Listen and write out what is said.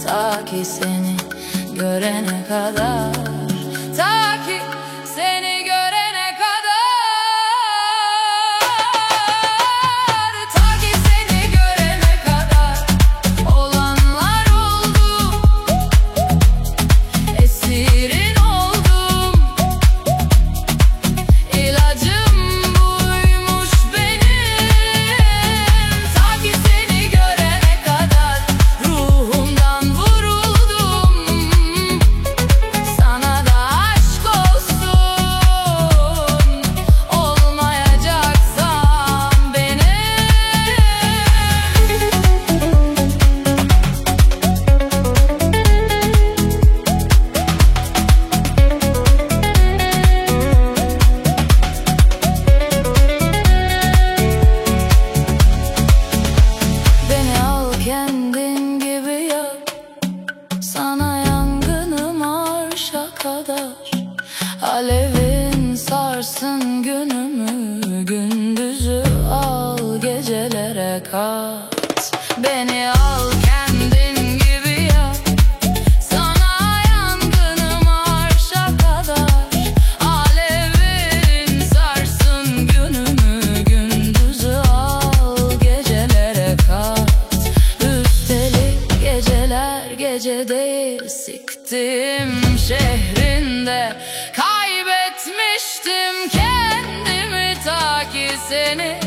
Ta ki seni görene kadar, ta ki seni görene kadar, ta ki seni görene kadar olanlar oldu. Esirin oldum, ilacım buymuş benim. Ta ki seni görene kadar ruhumdan vuruldum. Sana da aşk olsun, olmayacaksan benim. Beni al kendin gibi yap, sana yangınım arşa kadar. Alevin sarsın günümü, gündüzü al gecelere kat. Beni al kendin gibi yap, sana yangınım arşa kadar. Alevin sarsın günümü, gündüzü al gecelere kat. Üstelik geceler gece değil, siktim şehrinde kaybetmiştim kendimi. Ta ki seni